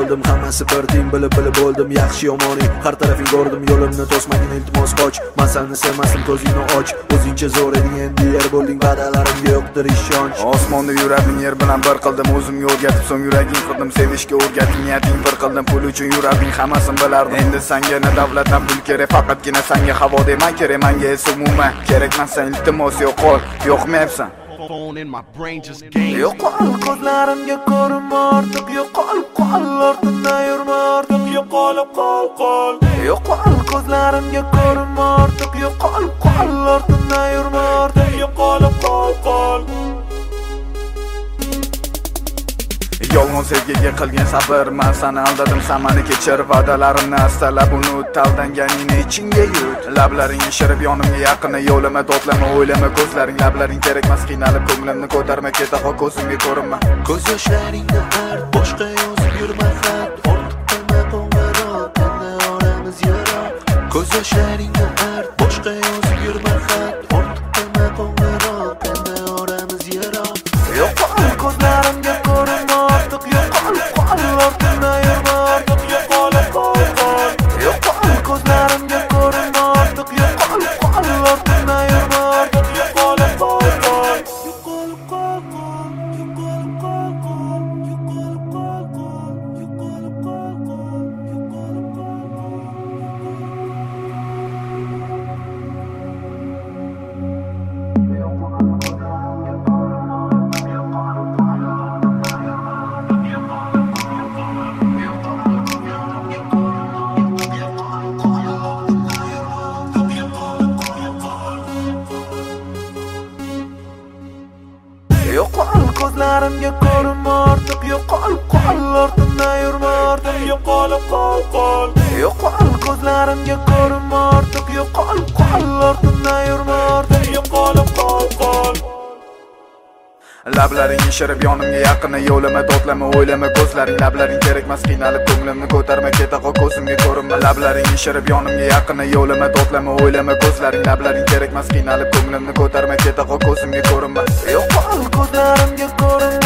bo'ldim, hammasi bir teng bilib bo'ldim, yaxshi yomoning har tarafing ko'rdim, yo'limni to'smagin iltimos qoch, men seni sevmasdim, ko'zingni och, o'zingcha zo'r eding, endi yer bo'lding, va'dalarimga yo'qdir ishonch. Osmonda yuradim, yer bilan bir qildim, o'zimga o'rgatib so'ng yuraging qildim, sevishga o'rgating, niyating bir qildim, pul uchun yuradim, hammasini bilardim. Endi senga ne davlatdan pul kerak, faqatgina senga havo deman kerak, menga esa umuman kerakman, sen iltimos yo'qol, yo'qmayapsan. Yo'qol ko'zlarimga ko'rinma ortiq, yo'qol ortimdan yurma ortiq, yo'qol yo'qol ko'zlarimga ko'rinma ortiq, yo'qol ortimdan yurma ortiq, yo'qol Yolg'on sevgiga qilgan sabr, men seni aldadim, sen meni kechir, va'dalarimni astalab unut, aldanganingni ichingga yut. Lablaring yashirib yonimga yaqini, yo'lima to'tlama, o'ylama, ko'zlaring lablaring kerakmas, qiynalib ko'nglimni ko'tarma, keta ko'zimga ko'rinma. Ko'z yoshlaringni art, boshqa yozib yurma xat, ortiq qilma qo'ng'iroq, endi oramiz yiroq. Ko'z yoshlaringni art, boshqa yozib yurma xat, ortiq qilma qo'ng'iroq, endi oramiz yiroq. Yo'qol ko'zlarimga ko'rinma ortiq, yo'qol ortimdan yurma ortiq, yo'qol yo'qol ko'zlarimga ko'rinma ortiq, yo'qol ortimdan yurma ortiq, yo'qol Yo'qol ko'zlarimga ko'rinma ortiq, yo'qol ortimdan yurma ortiq, yo'qol yo'qol ko'zlarimga ko'rinma ortiq, yo'qol ortimdan yurma ortiq, yo'qol Lablaring yashirib yonimga yaqini, yo'lima to'tlama, o'ylama, ko'zlaring lablaring kerakmas, qiynalib ko'nglimni ko'tarma, keta ko'zimga ko'rinma. Lablaring yashirib yonimga yaqini, yo'lima to'tlama, o'ylama, ko'zlaring lablaring kerakmas, qiynalib ko'nglimni ko'tarma, keta ko'zimga ko'rinma. yo'qol ko'zlarimga ko'rinma